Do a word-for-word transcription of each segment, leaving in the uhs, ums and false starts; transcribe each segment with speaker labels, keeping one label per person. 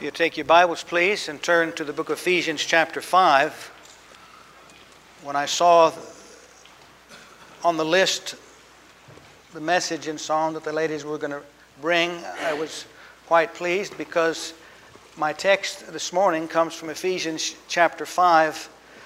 Speaker 1: If you take your Bibles, please, and turn to the book of Ephesians chapter five. When I saw on the list the message and song that the ladies were going to bring, I was quite pleased because my text this morning comes from Ephesians chapter five.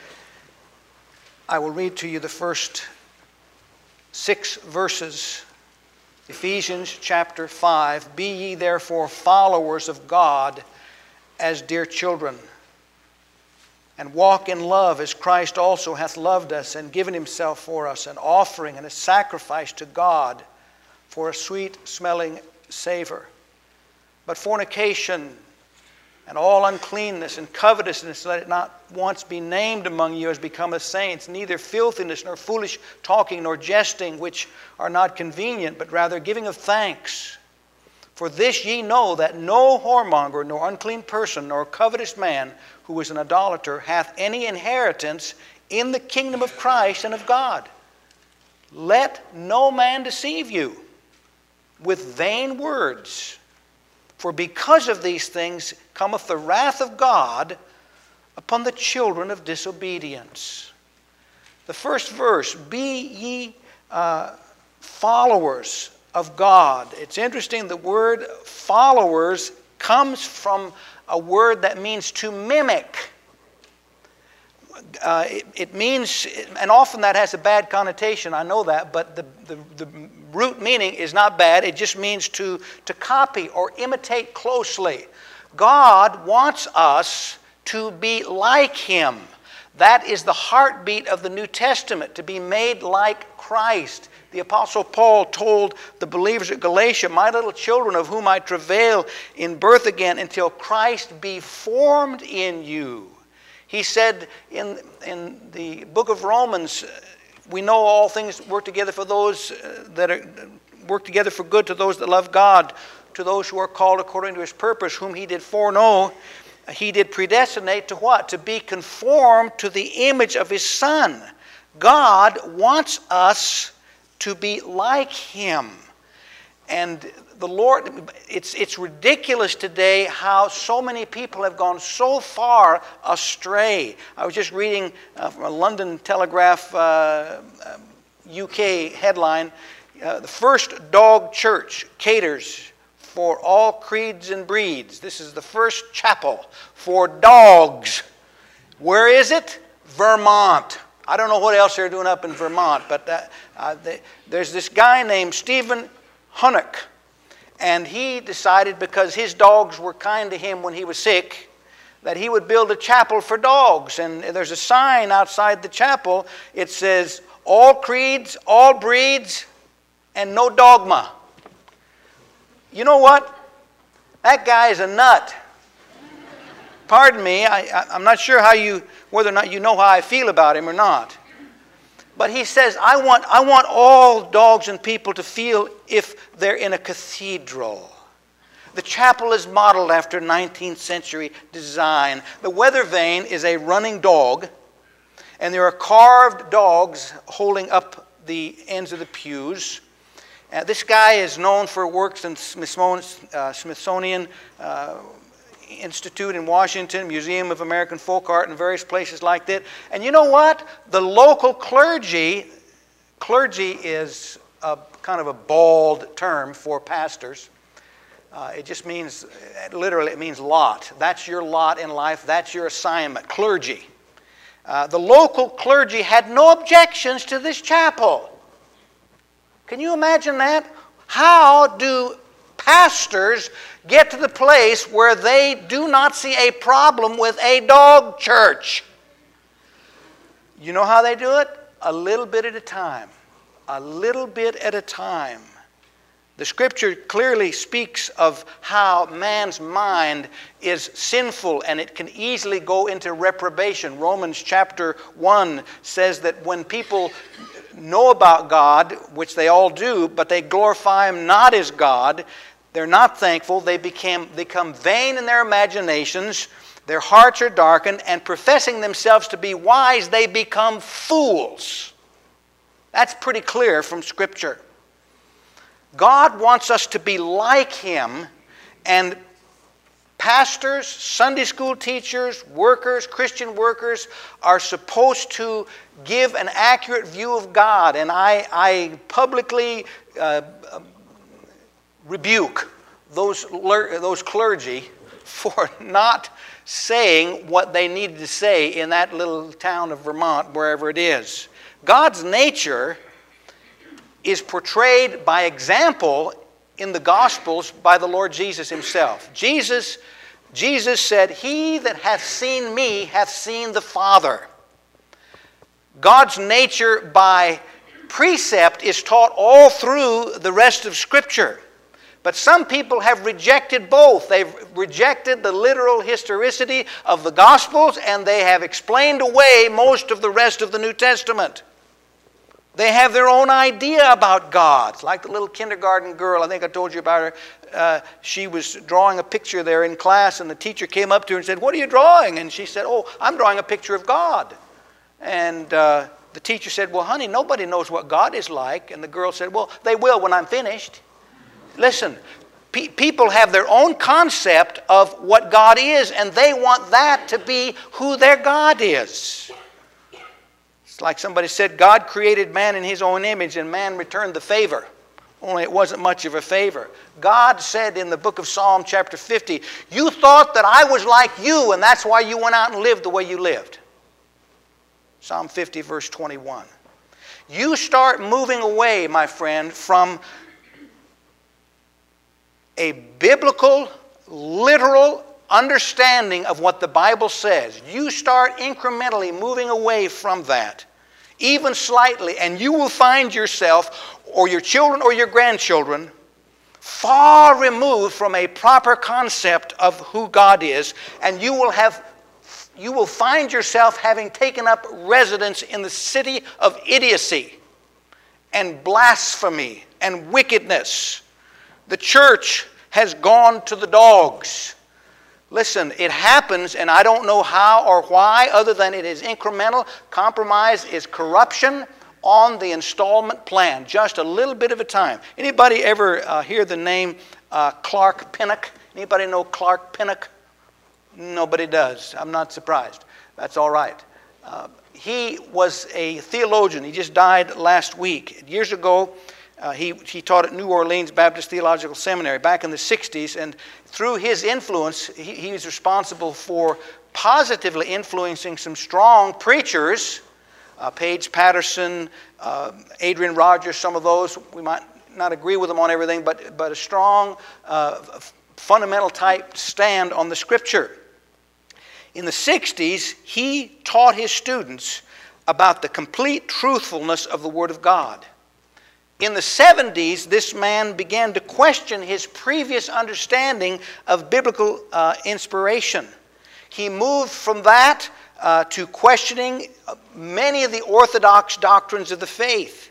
Speaker 1: I will read to you the first six verses. Ephesians chapter five. Be ye therefore followers of God as dear children, and walk in love as Christ also hath loved us and given himself for us, an offering and a sacrifice to God for a sweet-smelling savor. But fornication and all uncleanness and covetousness, let it not once be named among you as becometh saints, neither filthiness nor foolish talking nor jesting, which are not convenient, but rather giving of thanks. For this ye know, that no whoremonger, nor unclean person, nor covetous man, who is an idolater, hath any inheritance in the kingdom of Christ and of God. Let no man deceive you with vain words. For because of these things cometh the wrath of God upon the children of disobedience. The first verse, be ye uh, followers of God. It's interesting, the word followers comes from a word that means to mimic. Uh, it, it means, and often that has a bad connotation, I know that, but the, the, the root meaning is not bad. It just means to, to copy or imitate closely. God wants us to be like Him. That is the heartbeat of the New Testament, to be made like Christ. The Apostle Paul told the believers at Galatia, my little children, of whom I travail in birth again until Christ be formed in you. He said in, in the book of Romans, we know all things work together for those that are, work together for good to those that love God, to those who are called according to His purpose, whom He did foreknow. He did predestinate to what? To be conformed to the image of His Son. God wants us to be like Him. And the Lord, it's, it's ridiculous today how so many people have gone so far astray. I was just reading uh, from a London Telegraph uh, uh, U K headline, uh, the first dog church caters for all creeds and breeds. This is the first chapel for dogs. Where is it? Vermont. I don't know what else they're doing up in Vermont, but uh, uh, they, there's this guy named Stephen Hunnock, and he decided, because his dogs were kind to him when he was sick, that he would build a chapel for dogs. And there's a sign outside the chapel. It says, all creeds, all breeds, and no dogma. You know what? That guy is a nut. Pardon me, I, I, I'm not sure how you, whether or not you know how I feel about him or not. But he says, I want, I want all dogs and people to feel if they're in a cathedral. The chapel is modeled after nineteenth century design. The weather vane is a running dog, and there are carved dogs holding up the ends of the pews. Uh, this guy is known for works in Smithsonian, uh, Smithsonian uh, Institute in Washington, Museum of American Folk Art, and various places like that. And you know what? The local clergy, clergy is a kind of a bald term for pastors. Uh, it just means, literally it means lot. That's your lot in life. That's your assignment, clergy. Uh, the local clergy had no objections to this chapel. Can you imagine that? How do pastors get to the place where they do not see a problem with a dog church? You know how they do it? A little bit at a time. A little bit at a time. The Scripture clearly speaks of how man's mind is sinful and it can easily go into reprobation. Romans chapter one says that when people know about God, which they all do, but they glorify Him not as God, they're not thankful, they became, become vain in their imaginations, their hearts are darkened, and professing themselves to be wise, they become fools. That's pretty clear from Scripture. God wants us to be like Him, and pastors, Sunday school teachers, workers, Christian workers are supposed to give an accurate view of God. And I, I publicly uh, rebuke those, those clergy for not saying what they needed to say in that little town of Vermont, wherever it is. God's nature is portrayed by example in the Gospels by the Lord Jesus himself. Jesus, Jesus said, "He that hath seen me hath seen the Father." God's nature by precept is taught all through the rest of Scripture. But some people have rejected both. They've rejected the literal historicity of the Gospels, and they have explained away most of the rest of the New Testament. They have their own idea about God. Like the little kindergarten girl, I think I told you about her. Uh, she was drawing a picture there in class, and the teacher came up to her and said, "What are you drawing?" And she said, "Oh, I'm drawing a picture of God." And uh, the teacher said, "Well, honey, nobody knows what God is like." And the girl said, "Well, they will when I'm finished." Listen, pe- people have their own concept of what God is, and they want that to be who their God is. It's like somebody said, God created man in his own image, and man returned the favor. Only it wasn't much of a favor. God said in the book of Psalm chapter fifty, "You thought that I was like you, and that's why you went out and lived the way you lived." Psalm fifty, verse twenty-one. You start moving away, my friend, from a biblical, literal understanding of what the Bible says. You start incrementally moving away from that, even slightly, and you will find yourself, or your children or your grandchildren, far removed from a proper concept of who God is, and you will have you will find yourself having taken up residence in the city of idiocy and blasphemy and wickedness. The church has gone to the dogs. Listen, it happens, and I don't know how or why, other than it is incremental. Compromise is corruption on the installment plan, just a little bit of a time. Anybody ever uh, hear the name uh, Clark Pinnock? Anybody know Clark Pinnock? Nobody does. I'm not surprised. That's all right. Uh, he was a theologian. He just died last week. Years ago, uh, he, he taught at New Orleans Baptist Theological Seminary back in the sixties, and through his influence, he, he was responsible for positively influencing some strong preachers, uh, Paige Patterson, uh, Adrian Rogers, some of those. We might not agree with them on everything, but, but a strong, uh, fundamental type stand on the Scripture. In the sixties, he taught his students about the complete truthfulness of the Word of God. In the seventies, this man began to question his previous understanding of biblical uh, inspiration. He moved from that uh, to questioning many of the orthodox doctrines of the faith.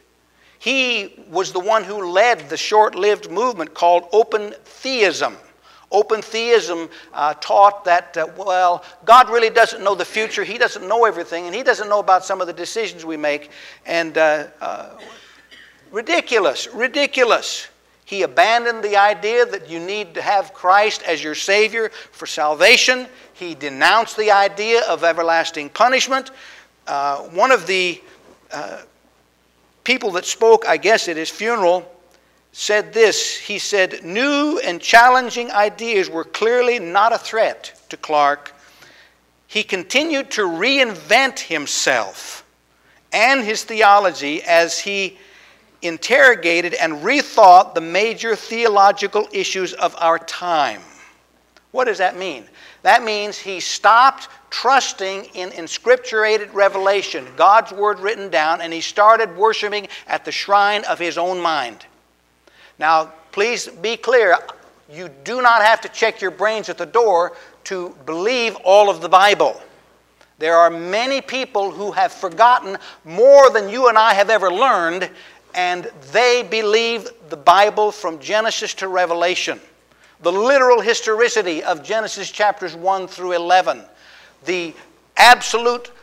Speaker 1: He was the one who led the short-lived movement called open theism. Open theism uh, taught that, uh, well, God really doesn't know the future. He doesn't know everything, and He doesn't know about some of the decisions we make. And uh, uh, ridiculous, ridiculous. He abandoned the idea that you need to have Christ as your Savior for salvation. He denounced the idea of everlasting punishment. Uh, one of the uh, people that spoke, I guess, at his funeral said this. He said, new and challenging ideas were clearly not a threat to Clark. He continued to reinvent himself and his theology as he interrogated and rethought the major theological issues of our time. What does that mean? That means he stopped trusting in inscripturated revelation, God's Word written down, and he started worshiping at the shrine of his own mind. Now, please be clear, you do not have to check your brains at the door to believe all of the Bible. There are many people who have forgotten more than you and I have ever learned, and they believe the Bible from Genesis to Revelation. The literal historicity of Genesis chapters one through eleven. The absolute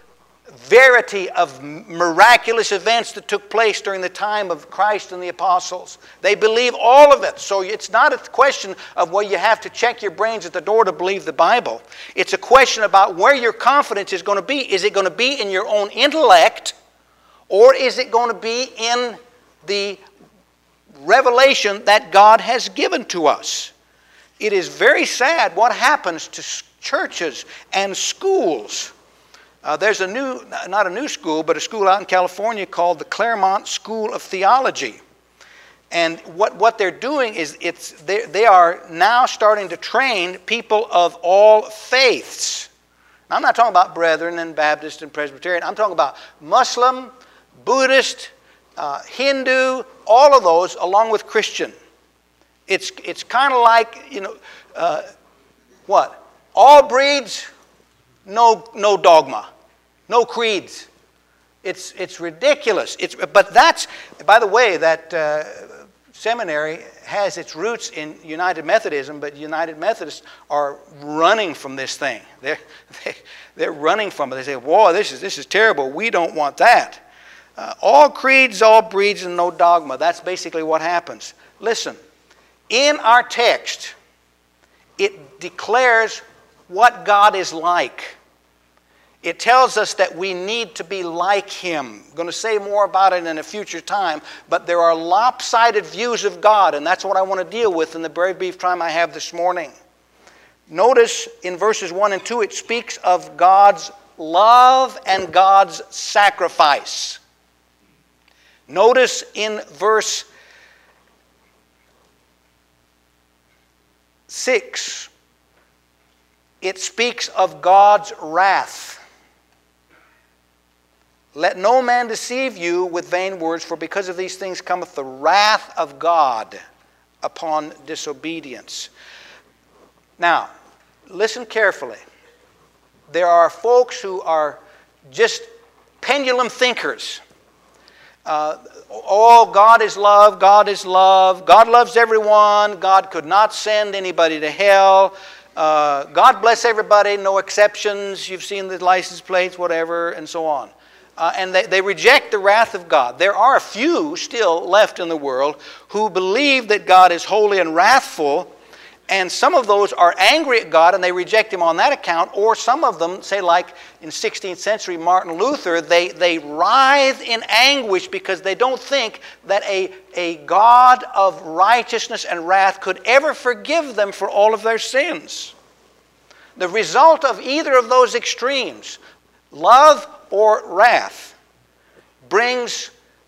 Speaker 1: verity of miraculous events that took place during the time of Christ and the apostles. They believe all of it. So it's not a question of, well, you have to check your brains at the door to believe the Bible. It's a question about where your confidence is going to be. Is it going to be in your own intellect, or is it going to be in the revelation that God has given to us? It is very sad what happens to churches and schools. Uh, there's a new, not a new school, but a school out in California called the Claremont School of Theology. And what, what they're doing is it's they, they are now starting to train people of all faiths. Now, I'm not talking about Brethren and Baptist and Presbyterian. I'm talking about Muslim, Buddhist, uh, Hindu, all of those, along with Christian. It's, it's kind of like, you know, uh, what? All breeds, no, no dogma, no creeds. It's, it's ridiculous. It's, but that's, by the way, that uh, seminary has its roots in United Methodism, but United Methodists are running from this thing. They're, they, they're running from it. They say, whoa, this is, this is terrible. We don't want that. Uh, all creeds, all breeds, and no dogma. That's basically what happens. Listen, in our text, it declares what God is like. It tells us that we need to be like Him. I'm going to say more about it in a future time, but there are lopsided views of God, and that's what I want to deal with in the very brief time I have this morning. Notice in verses one and two, it speaks of God's love and God's sacrifice. Notice in verse six, it speaks of God's wrath. Let no man deceive you with vain words, for because of these things cometh the wrath of God upon disobedience. Now, listen carefully. There are folks who are just pendulum thinkers. Uh, oh, God is love, God is love, God loves everyone, God could not send anybody to hell. Uh, God bless everybody, no exceptions. You've seen the license plates, whatever, and so on. Uh, and they, they reject the wrath of God. There are a few still left in the world who believe that God is holy and wrathful, and some of those are angry at God and they reject Him on that account, or some of them, say like in sixteenth century Martin Luther, they, they writhe in anguish because they don't think that a, a God of righteousness and wrath could ever forgive them for all of their sins. The result of either of those extremes, love or wrath, brings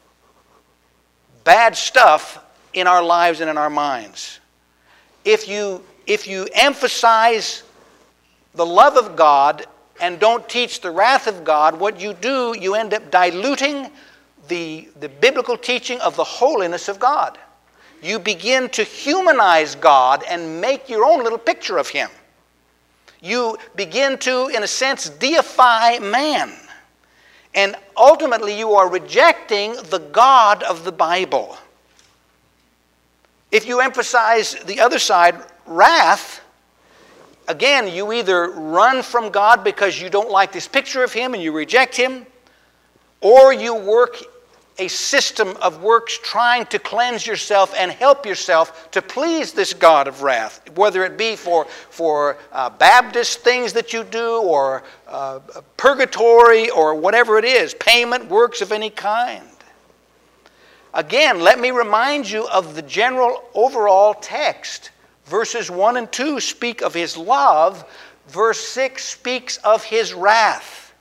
Speaker 1: bad stuff in our lives and in our minds. If you, if you emphasize the love of God and don't teach the wrath of God, what you do, you end up diluting the, the biblical teaching of the holiness of God. You begin to humanize God and make your own little picture of Him. You begin to, in a sense, deify man. And ultimately you are rejecting the God of the Bible. If you emphasize the other side, wrath, again, you either run from God because you don't like this picture of Him and you reject Him, or you work a system of works trying to cleanse yourself and help yourself to please this God of wrath, whether it be for, for uh, Baptist things that you do, or uh, purgatory, or whatever it is, payment, works of any kind. Again, let me remind you of the general overall text. Verses one and two speak of His love. Verse six speaks of His wrath.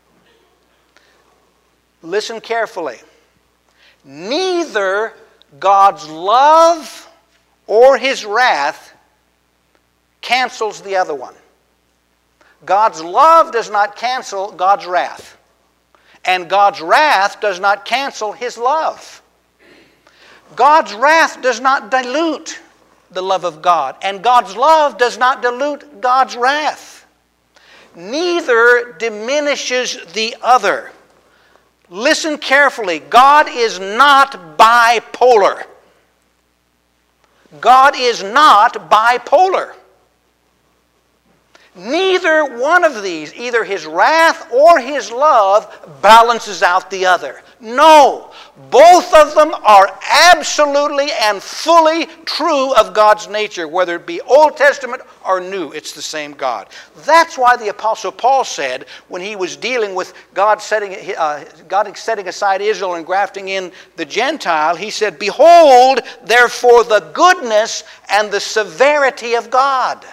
Speaker 1: Listen carefully. Neither God's love or His wrath cancels the other one. God's love does not cancel God's wrath. And God's wrath does not cancel His love. God's wrath does not dilute the love of God, and God's love does not dilute God's wrath. Neither diminishes the other. Listen carefully. God is not bipolar. God is not bipolar. Neither one of these, either his wrath or his love, balances out the other. No, both of them are absolutely and fully true of God's nature, whether it be Old Testament or New. It's the same God. That's why the Apostle Paul said, when he was dealing with God setting, uh, God setting aside Israel and grafting in the Gentile, he said, "Behold, therefore, the goodness and the severity of God."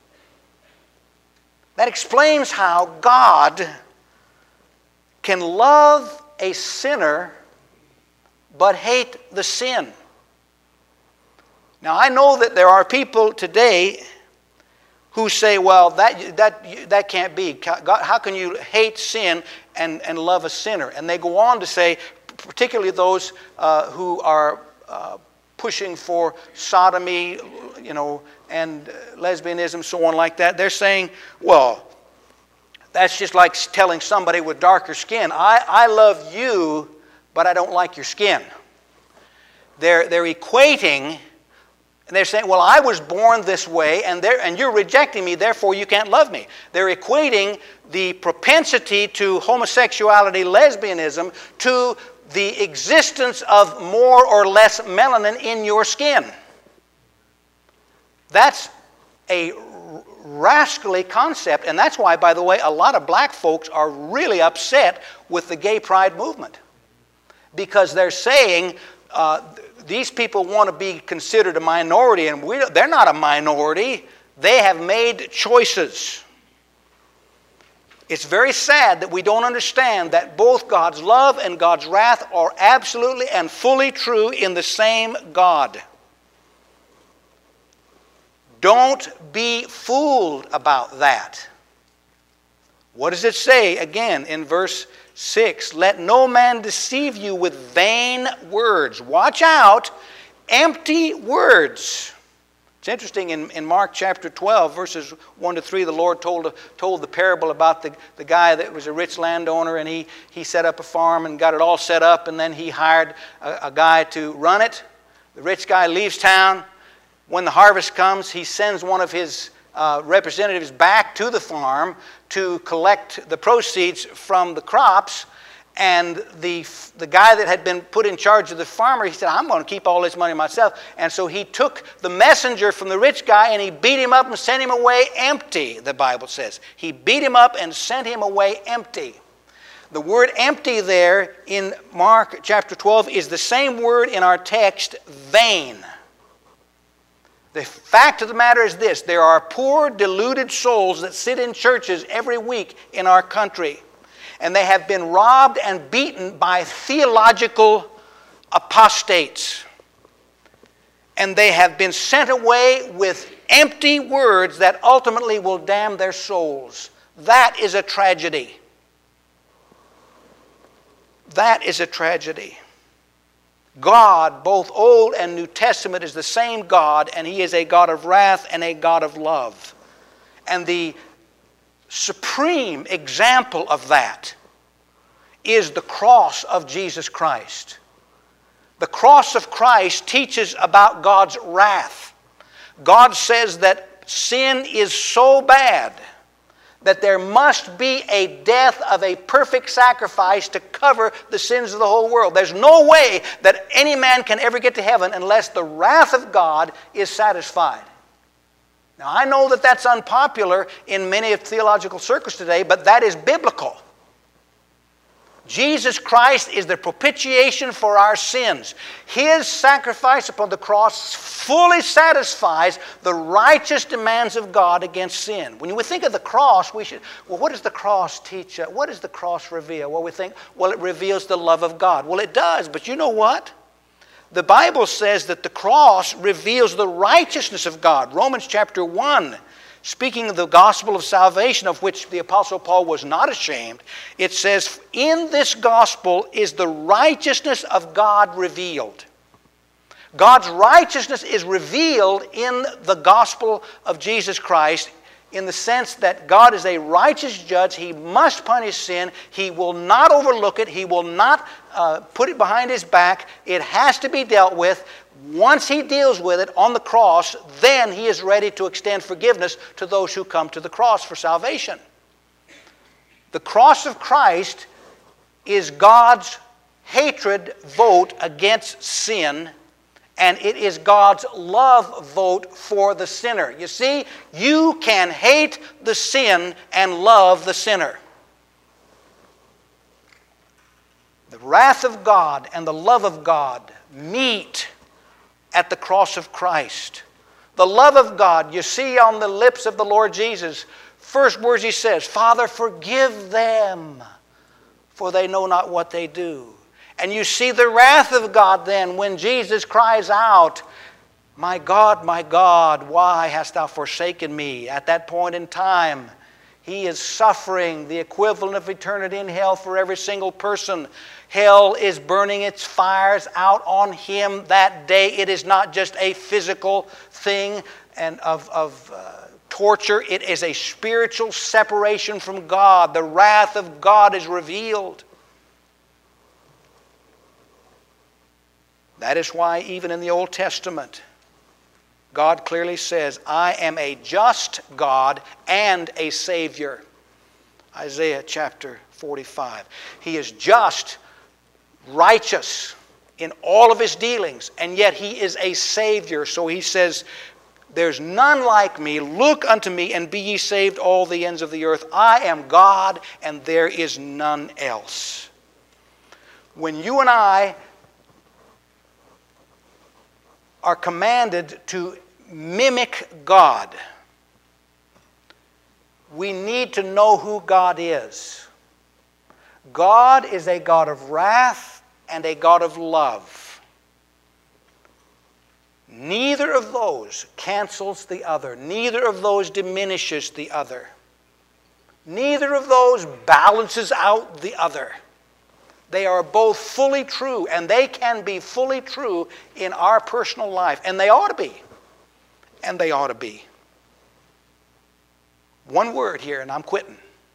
Speaker 1: That explains how God can love a sinner but hate the sin. Now, I know that there are people today who say, well, that, that, that can't be. God, how can you hate sin and, and love a sinner? And they go on to say, particularly those uh, who are uh, pushing for sodomy, you know, and lesbianism, so on like that, they're saying, well, that's just like telling somebody with darker skin, I, I love you, but I don't like your skin. They're, they're equating, and they're saying, well, I was born this way, and, and you're rejecting me, therefore you can't love me. They're equating the propensity to homosexuality, lesbianism, to the existence of more or less melanin in your skin. That's a rascally concept, and that's why, by the way, a lot of black folks are really upset with the gay pride movement, because they're saying uh, these people want to be considered a minority, and we, they're not a minority. They have made choices. It's very sad that we don't understand that both God's love and God's wrath are absolutely and fully true in the same God. Don't be fooled about that. What does it say again in verse six? Let no man deceive you with vain words. Watch out, empty words. It's interesting, in, in Mark chapter twelve, verses one to three, the Lord told, told the parable about the, the guy that was a rich landowner, and he, he set up a farm and got it all set up, and then he hired a, a guy to run it. The rich guy leaves town. When the harvest comes, he sends one of his uh, representatives back to the farm to collect the proceeds from the crops. And the, the guy that had been put in charge of the farmer, he said, I'm going to keep all this money myself. And so he took the messenger from the rich guy and he beat him up and sent him away empty, the Bible says. He beat him up and sent him away empty. The word empty there in Mark chapter twelve is the same word in our text, vain. The fact of the matter is this: there are poor, deluded souls that sit in churches every week in our country, and they have been robbed and beaten by theological apostates. And they have been sent away with empty words that ultimately will damn their souls. That is a tragedy. That is a tragedy. God, both Old and New Testament, is the same God, and He is a God of wrath and a God of love. And the supreme example of that is the cross of Jesus Christ. The cross of Christ teaches about God's wrath. God says that sin is so bad that there must be a death of a perfect sacrifice to cover the sins of the whole world. There's no way that any man can ever get to heaven unless the wrath of God is satisfied. Now, I know that that's unpopular in many of theological circles today, but that is biblical. Jesus Christ is the propitiation for our sins. His sacrifice upon the cross fully satisfies the righteous demands of God against sin. When we think of the cross, we should, well, what does the cross teach? What does the cross reveal? Well, we think, well, it reveals the love of God. Well, it does, but you know what? The Bible says that the cross reveals the righteousness of God. Romans chapter one, speaking of the gospel of salvation, of which the Apostle Paul was not ashamed, it says, in this gospel is the righteousness of God revealed. God's righteousness is revealed in the gospel of Jesus Christ, in the sense that God is a righteous judge. He must punish sin. He will not overlook it. He will not uh, put it behind His back. It has to be dealt with. Once he deals with it on the cross, then he is ready to extend forgiveness to those who come to the cross for salvation. The cross of Christ is God's hatred vote against sin, and it is God's love vote for the sinner. You see, you can hate the sin and love the sinner. The wrath of God and the love of God meet at the cross of Christ. The love of God, you see on the lips of the Lord Jesus, first words he says, Father, forgive them, for they know not what they do. And you see the wrath of God then when Jesus cries out, my God, my God, why hast thou forsaken me? At that point in time, he is suffering the equivalent of eternity in hell for every single person. Hell is burning its fires out on him that day. It is not just a physical thing and of, of uh, torture. It is a spiritual separation from God. The wrath of God is revealed. That is why even in the Old Testament, God clearly says, I am a just God and a Savior. Isaiah chapter forty-five. He is just, righteous in all of his dealings, and yet he is a Savior. So he says, there's none like me. Look unto me and be ye saved all the ends of the earth. I am God and there is none else. When you and I are commanded to mimic God, we need to know who God is. God is a God of wrath and a God of love. Neither of those cancels the other. Neither of those diminishes the other. Neither of those balances out the other. They are both fully true, and they can be fully true in our personal life. And they ought to be. And they ought to be. One word here, and I'm quitting.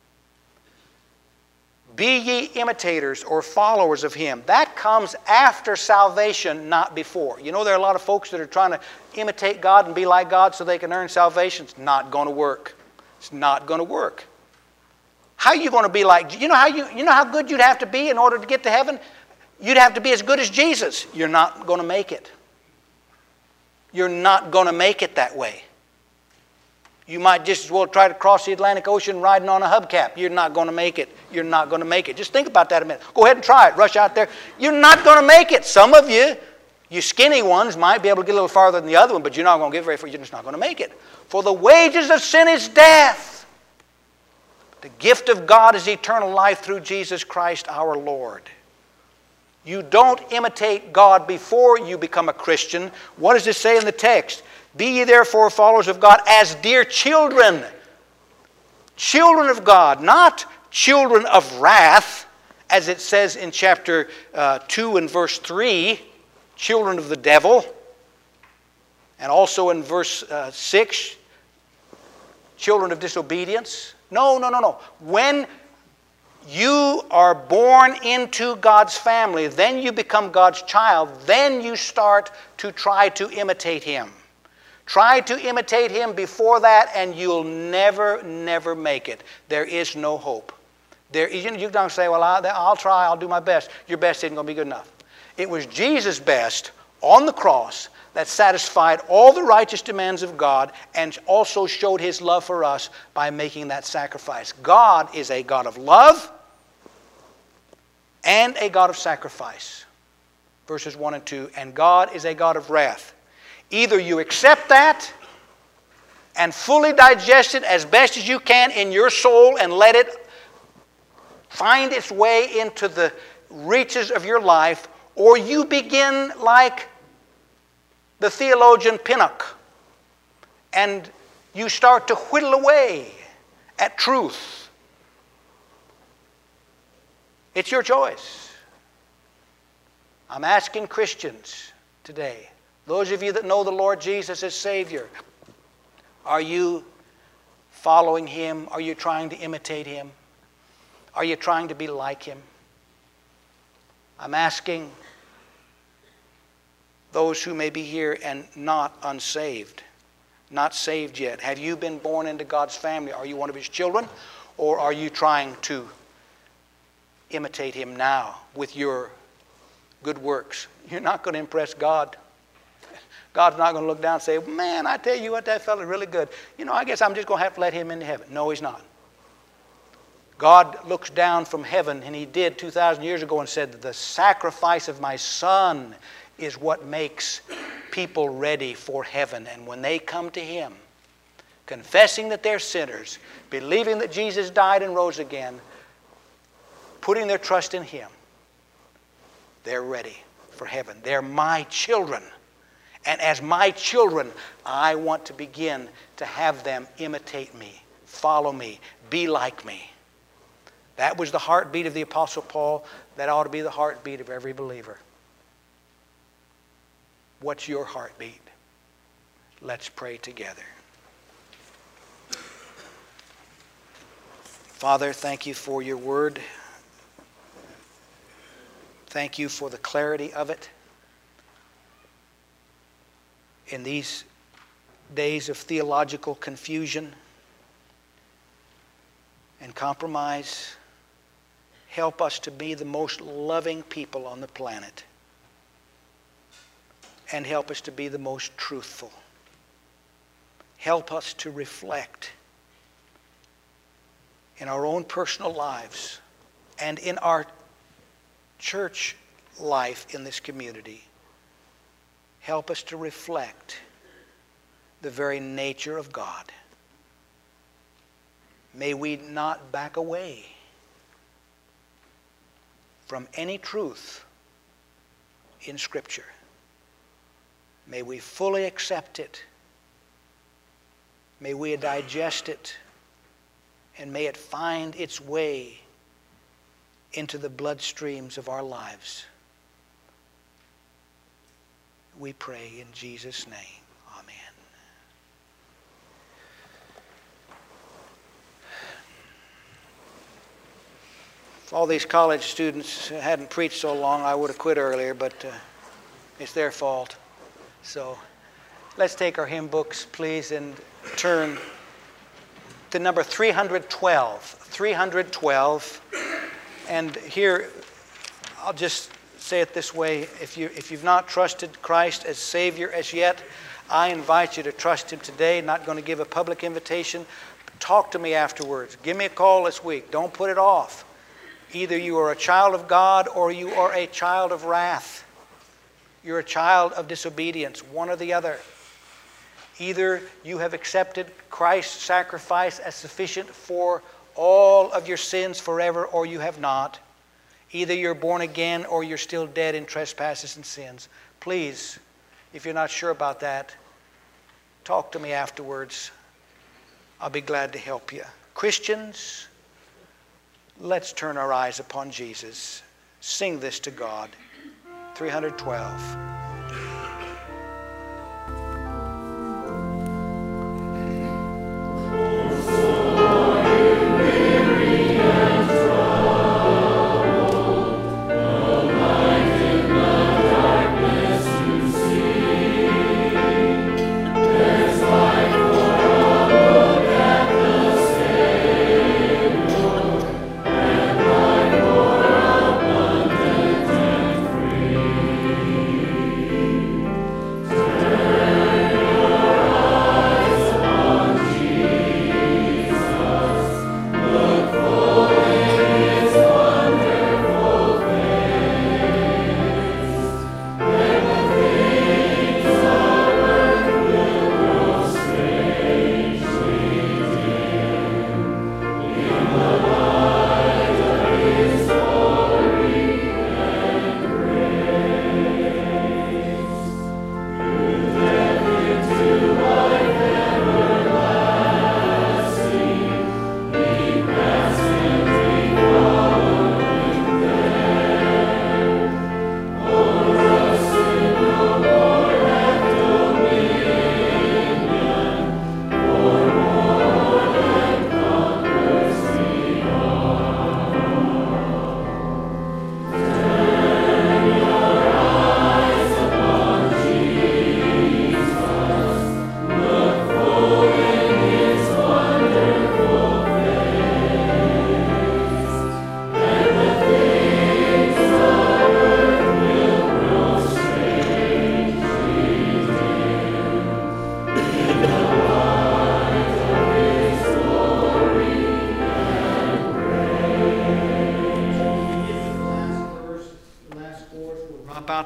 Speaker 1: Be ye imitators or followers of him. That comes after salvation, not before. You know, there are a lot of folks that are trying to imitate God and be like God so they can earn salvation. It's not going to work. It's not going to work. How are you going to be like, you know how you, you know how good you'd have to be in order to get to heaven? You'd have to be as good as Jesus. You're not going to make it. You're not going to make it that way. You might just as well try to cross the Atlantic Ocean riding on a hubcap. You're not going to make it. You're not going to make it. Just think about that a minute. Go ahead and try it. Rush out there. You're not going to make it. Some of you, you skinny ones, might be able to get a little farther than the other one, but you're not going to get very far. You're just not going to make it. For the wages of sin is death. The gift of God is eternal life through Jesus Christ our Lord. You don't imitate God before you become a Christian. What does it say in the text? Be ye therefore followers of God as dear children. Children of God, not children of wrath, as it says in chapter uh, two and verse three, children of the devil. And also in verse uh, six, children of disobedience. No, no, no, no. When you are born into God's family, then you become God's child, then you start to try to imitate him. Try to imitate him before that and you'll never, never make it. There is no hope. There, you don't say, well, I'll, I'll try, I'll do my best. Your best isn't going to be good enough. It was Jesus' best on the cross that satisfied all the righteous demands of God and also showed his love for us by making that sacrifice. God is a God of love and a God of sacrifice. Verses one and two. And God is a God of wrath. Either you accept that and fully digest it as best as you can in your soul and let it find its way into the reaches of your life, or you begin like the theologian Pinnock and you start to whittle away at truth. It's your choice. I'm asking Christians today, those of you that know the Lord Jesus as Savior, are you following him? Are you trying to imitate him? Are you trying to be like him? I'm asking those who may be here and not unsaved, not saved yet. Have you been born into God's family? Are you one of His children? Or are you trying to imitate Him now with your good works? You're not going to impress God. God's not going to look down and say, man, I tell you what, that fellow's really good. You know, I guess I'm just going to have to let him into heaven. No, He's not. God looks down from heaven, and He did two thousand years ago, and said, the sacrifice of my Son is what makes people ready for heaven. And when they come to Him, confessing that they're sinners, believing that Jesus died and rose again, putting their trust in Him, they're ready for heaven. They're my children. And as my children, I want to begin to have them imitate me, follow me, be like me. That was the heartbeat of the Apostle Paul. That ought to be the heartbeat of every believer. What's your heartbeat? Let's pray together. Father, thank You for Your word. Thank You for the clarity of it. In these days of theological confusion and compromise, help us to be the most loving people on the planet. And help us to be the most truthful. Help us to reflect in our own personal lives and in our church life in this community. Help us to reflect the very nature of God. May we not back away from any truth in Scripture. May we fully accept it. May we digest it. And may it find its way into the bloodstreams of our lives. We pray in Jesus' name. Amen. If all these college students hadn't preached so long, I would have quit earlier, but uh, it's their fault. So let's take our hymn books, please, and turn to number three hundred twelve. three hundred twelve. And here, I'll just say it this way. If, you, if you've not trusted Christ as Savior as yet, I invite you to trust Him today. Not going to give a public invitation. Talk to me afterwards. Give me a call this week. Don't put it off. Either you are a child of God or you are a child of wrath. You're a child of disobedience, one or the other. Either you have accepted Christ's sacrifice as sufficient for all of your sins forever, or you have not. Either you're born again or you're still dead in trespasses and sins. Please, if you're not sure about that, talk to me afterwards. I'll be glad to help you. Christians, let's turn our eyes upon Jesus. Sing this to God. three hundred twelve.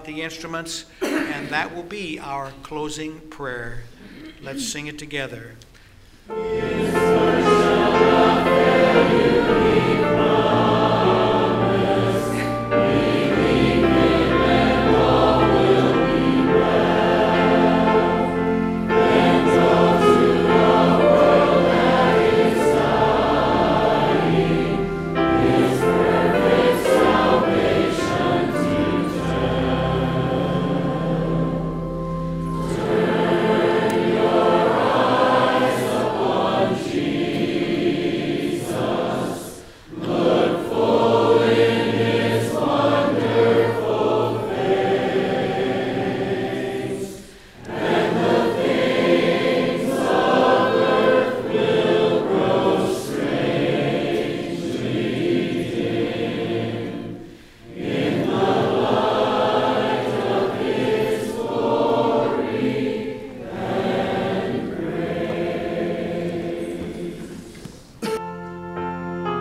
Speaker 1: the instruments, and that will be our closing prayer. Let's sing it together. Yes.